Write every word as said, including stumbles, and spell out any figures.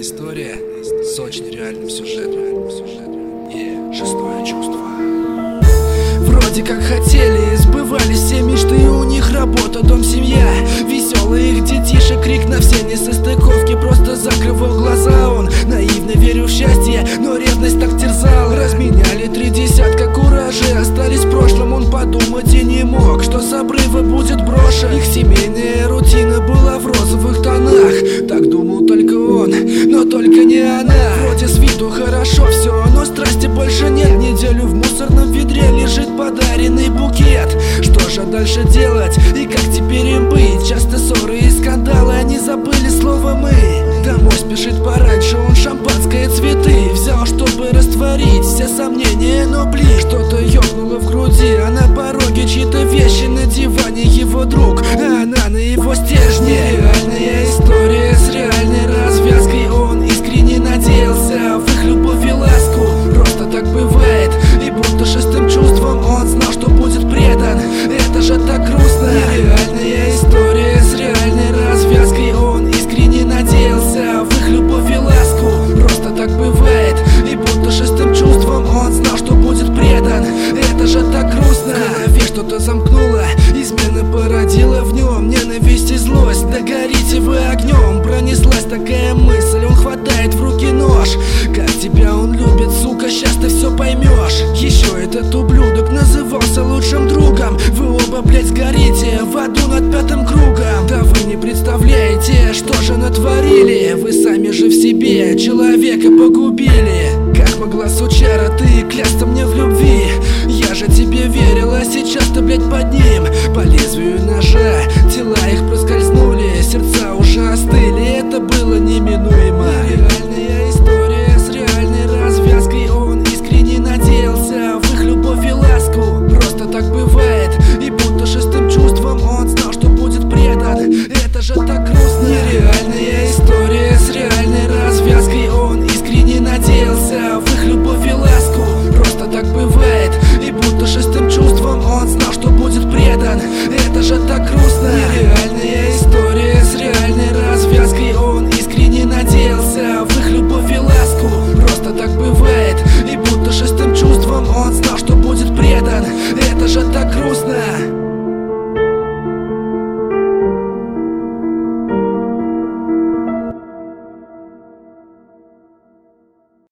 история с очень реальным сюжетом. И шестое чувство. Вроде как хотели, сбывались все мечты, у них работа, дом, семья, веселые их детишек, крик на все несостыковки. Просто закрывал глаза он, наивно верю в счастье, но ревность так терзала. Разменяли три десятка куражи, остались в прошлом, он подумать и не мог, что с обрыва будет брошен. Их семейная рутина была в розовых тонах, так думал только он, но только не она. Вроде с виду хорошо все, но страсти больше нет. Неделю в мусорном ведре лежит подаренный букет. Что же дальше делать и как теперь им быть? Часто ссоры и скандалы, они забыли слово «мы». Домой спешит пораньше, он шампанское, цветы взял, чтобы растворить все сомнения, но блин, что-то ёкнуло в груди, а на пороге чьи-то вещи, на диване его друг, а она на его стержне. Реальная история с реальной развязкой, он искренне надеялся в их любовь и ласку. Просто так бывает, и будто шестым чувством он знал, что будет предан. Это же так грустно. Реальная история с реальной развязкой, он искренне надеялся в их любовь и ласку. Просто так бывает, и будто шестым чувством он знал, что будет предан. Это же так грустно. В голове что-то замкнуло, измена породила в нем ненависть и злость. Да горите вы огнем, пронеслась такая мысль, он хватает в руки нож. Как тебя он любит, сука, сейчас ты все поймешь. Еще этот ублюдок назывался лучшим другом. Вы оба, блять, сгорите в аду над пятым кругом. Да вы не представляете, что же натворили. Вы сами же в себе человека погубили. Как могла, сучара, ты клясться мне в любви? Я же тебе верила, сейчас ты, блять, под ним. По лезвию ножа тела их проскользнули, сердца уже остыли, это было неминуемо. Реальная история с реальной развязкой, он искренне надеялся в их любовь и ласку. Просто так бывает, и будто шестым чувством он знал, что будет предан. Это же так грустно. Нереальная история с реальной развязкой, он искренне надеялся в их любовь и ласку. Просто так бывает, и будто шестым чувством он знал, что будет предан. Это же так грустно.